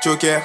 Joker,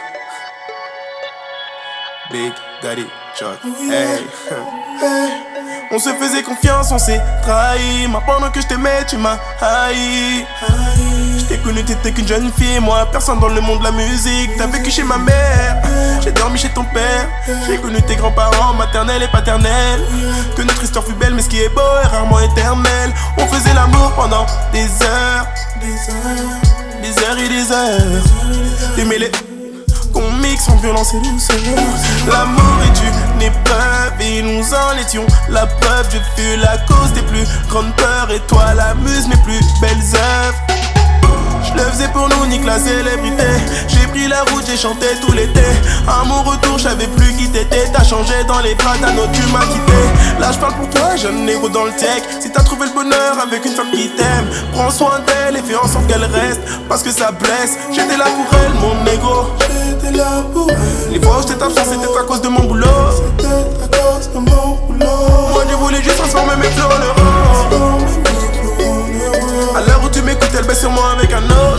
Big Daddy Chuck. Hey. On se faisait confiance, on s'est trahi. Moi pendant que je t'aimais, tu m'as haï. Je t'ai connu, t'étais qu'une jeune fille. Moi, personne dans le monde de la musique. T'as vécu chez ma mère, j'ai dormi chez ton père. J'ai connu tes grands-parents, maternels et paternels. Que notre histoire fut belle, mais ce qui est beau est rarement éternel. On faisait l'amour pendant des heures, des heures et des heures. Des mêlées qu'on mixe en violence et douceur. L'amour est une épreuve et nous en étions la preuve. Je fus la cause des plus grandes peurs et toi la muse mes plus belles œuvres. Je le faisais pour nous, nique la célébrité. J'ai pris la route, j'ai chanté tout l'été. À mon retour, j'avais plus qui t'étais. T'as changé dans les draps, ta note, tu m'as quitté. Là je parle pour toi, jeune négro dans le tech. Si t'as trouvé le bonheur avec une femme qui t'aime, prends soin d'elle et fais en sorte qu'elle reste. Parce que ça blesse, j'étais là pour elle, mon négro. J'étais là pour elle. Les fois où j'étais absent, c'était à cause de mon boulot. C'était à cause de mon boulot. Moi je voulais juste transformer mes fleurs en euros. À l'heure où tu m'écoutes, elle baisse sur moi avec un autre.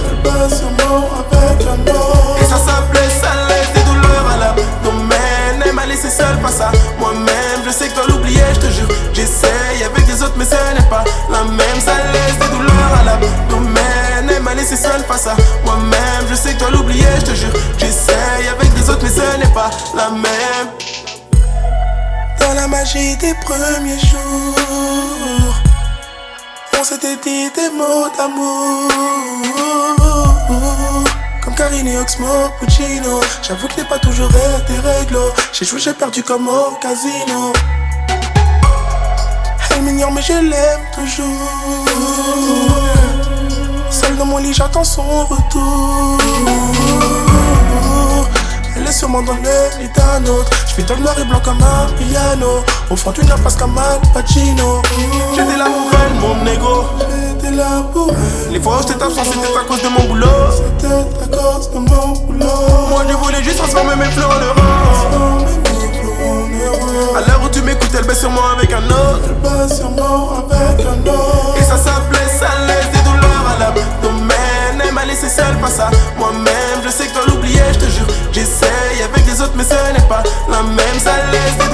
Et ça s'appelait, ça laisse des douleurs à l'abdomen. Elle m'a laissé seule face à moi-même. Je sais que toi l'oublier, je te jure, j'essaye avec des autres mais ce n'est pas la même. Ça laisse des douleurs à l'abdomen. Elle m'a laissé seule face à moi-même. Je sais que toi l'oublier, je te jure, j'essaye avec des autres mais ce n'est pas la même. Dans la magie des premiers jours, on s'était dit des mots d'amour. Comme Karine et Oxmo Puccino. J'avoue que n'est pas toujours été réglo. J'ai joué, j'ai perdu comme au casino. Elle m'ignore mais je l'aime toujours. Seule dans mon lit j'attends son retour. Elle est sûrement dans le lit d'un autre. J'fais dans le noir et blanc comme un piano. Au fond d'une impasse comme Al Pacino. J'étais là pour elle, mon négro. J'étais là pour elle. Les fois où j'étais absent, c'était à cause de mon boulot. C'était à cause de mon boulot. Moi je voulais juste transformer mes fleurs en euros. À l'heure où tu m'écoutes, elle baisse sur moi avec un autre. Et ça s'appelait, ça laisse des douleurs à l'abdomen. Elle m'a laissé seule face à moi-même. Je sais que toi l'oublier, je te jure, j'essaye avec des autres mais ce n'est pas la même. Ça laisse des